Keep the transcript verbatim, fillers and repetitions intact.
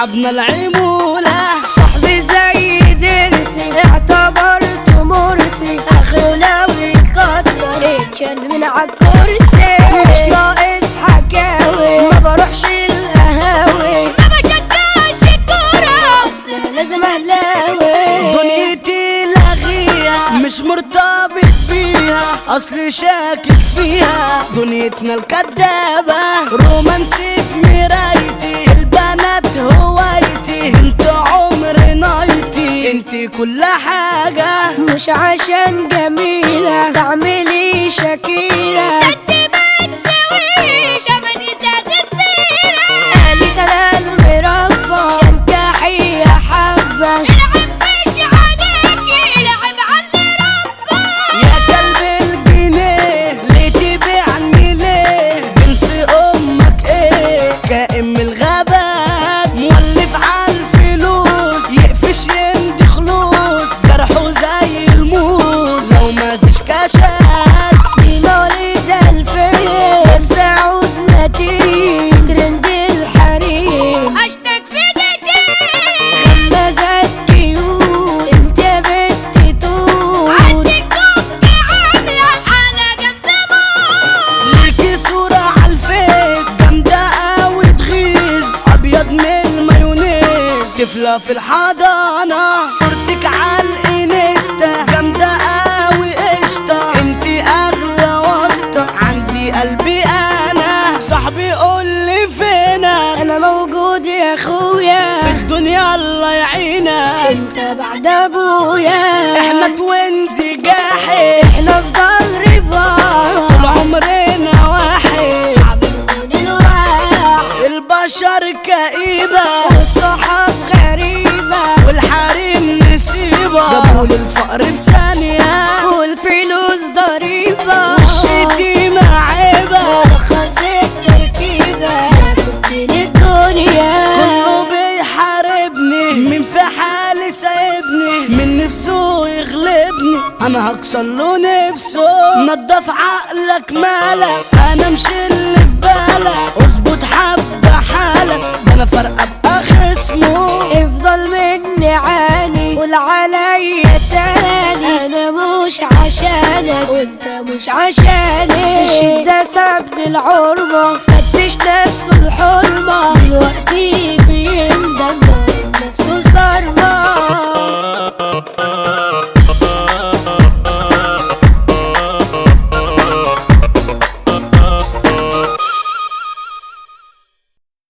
صاحبنا العمولة صاحبي زي درسي اعتبرته مرسي اخره لو يقدر يتشال من عالكرسي. مش ناقص حكاوي ما بروحش القهاوي ما بشجعش الكورة اصل لازم اهلاوي. دنيتي لغيها مش مرتبط بيها اصلي شاكك فيها دنيتنا الكدابة رومانسي في مرايتي البنات هوايتي انت عمري نايتي انت كل حاجة مش عشان جميلة تعملي شكيلة انت ما تسويش ابدا ازازة بيرة قالت انا المربى شنكحي يا حبة العب مش عليكي لعب على ربى. يا كلب الجنيه ليه تبيعني ليه جنس امك ايه كائن من الغابات مولف عالفلوس يقفش يمدي خلوص جرحه زي الموز لو مفيش كاشات دي مولد الفيل بس عود متين ترند الحريم اشتك في دقيقتين غمازات كيوت انت بنت توت عندك كوكي عاملة على جنب موت. ليكي صورة عالفيس جامدة اوي تغيظ ابيض من المايونيز طفلة في الحضانة صورتك عالانستا جامدة اوي قشطة انتي اغلى واسطة عندي قلبي انا صاحبي قولي فينك انا موجود يا اخويا في الدنيا الله يعينك انت بعد ابويا احنا توينزي جاحد احنا في ظهر بعض طول عمرنا واحد صعب نكون الواحد البشر كئيبة والصحاب غريبة والحريم نسيبة جابولي الفقر في ثانية والفلوس ضريبة والشتيمة عيبة رخص التركيبة كنت للدنيا كله بيحاربني مين في حالي سايبني من نفسه يغلبني انا هكسر له نفسه نضف عقلك مالك انا مش اللي في بالك اظبط حبة حالك ده انا فارقة ابقى خصمه افضل مني عاني قول عليا تاني انا مش عشانك وانت مش عشاني الشدة سابني العربة